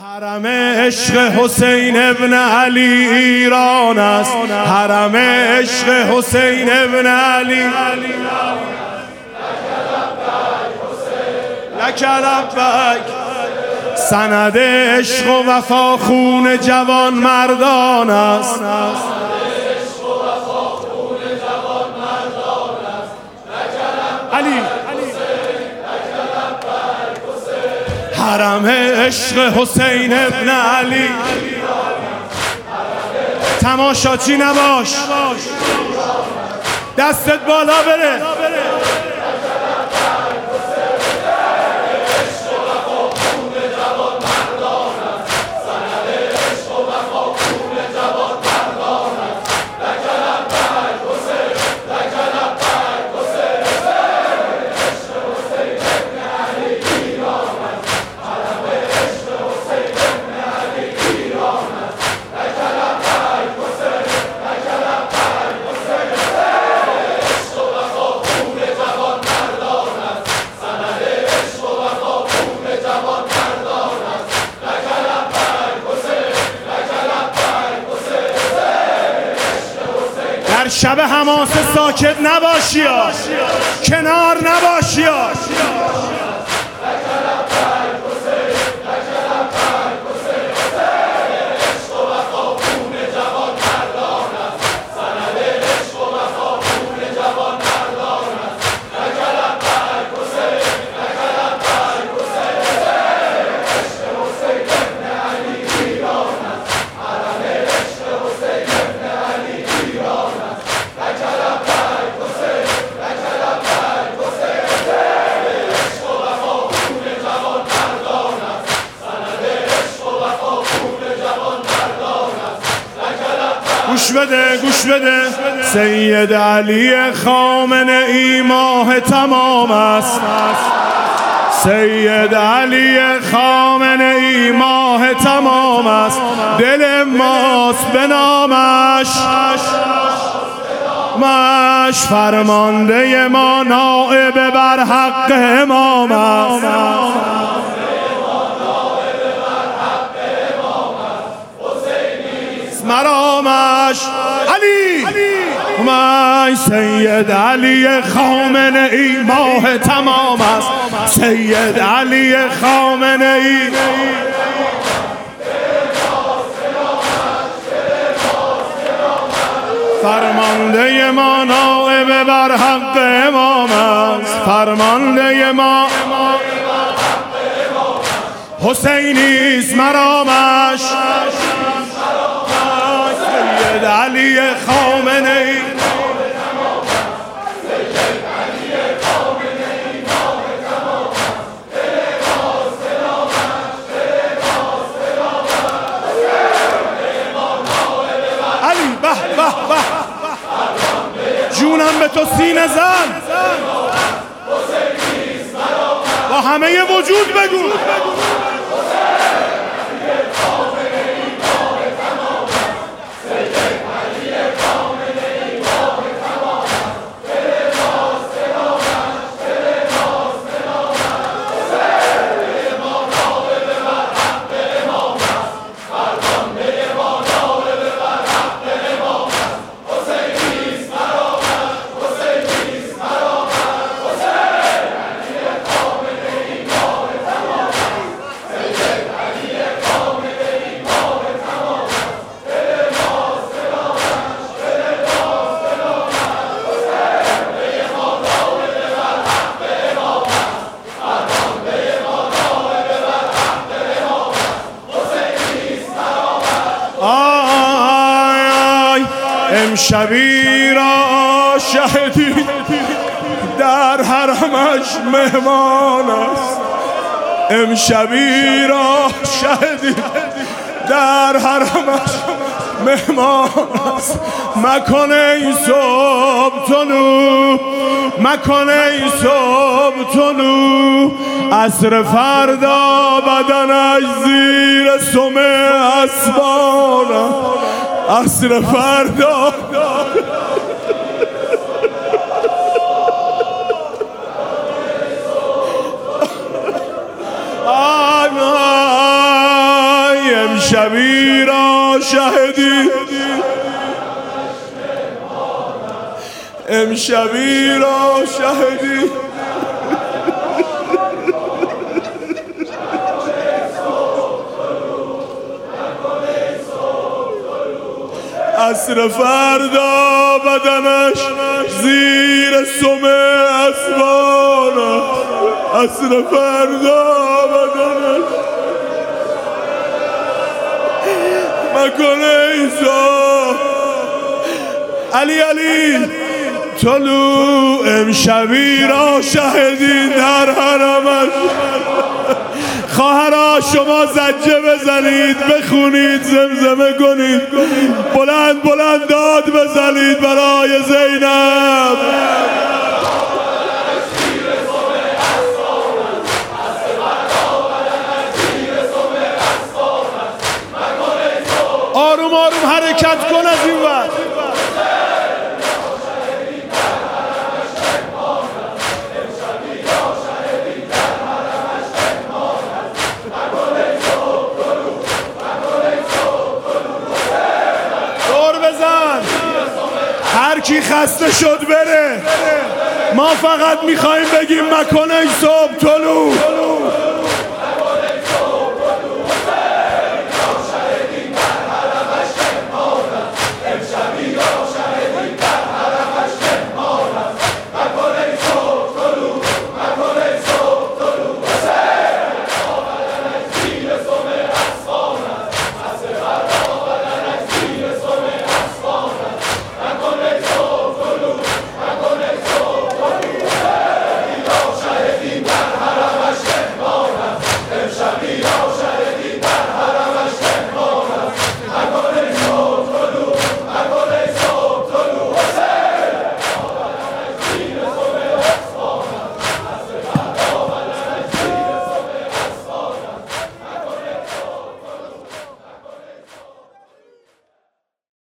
حرم عشق حسین ابن علی ایران است. حرم عشق حسین ابن علی لک لبیک. سند عشق و وفا خون جوان مردان است. علی حرم عشق حسین ابن علی. تماشاچی نباش، دستت بالا بره. در شب حماسه ساکت نباشی، کنار نباشی. گوش بده سید علی خامنه ای ماه تمام است. سید علی خامنه ای ماه تمام است. دل ماست به نامش، فرمانده ما نائب بر حق امام است. مرامش علی من سید علی خامنه ای ماه تمام است. سید علی خامنه ای فرمانده ما نائب بر حق امام است. فرمانده ما حسینی است مرامش. سید علی خامنه ای علی به جونم به تو سینه زن. با همه وجود بگو امشبی را شهدی در حرمش مهمان است. امشبی را شهدی در حرمش مهمان است. مکن ای صبح طلوع، مکن ای صبح طلوع. عصر فردا بدنش زیر سم اسبان است. عصر فردا امشبی را شهدی، امشبی را شهدی. عصر فردا بدنش زیر سم اسبان، عصر فردا بدنش مکن ایسا علی علی طلوع امشبی را شهدی در حرمش. خواهرها شما زجه بزنید، بخونید، زمزمه کنید، بلند بلند داد بزنید برای زینب. آروم آروم حرکت کن از این وقت. هر کی خسته شد بره، ما فقط میخوایم بگیم مکن ای صبح طلوع.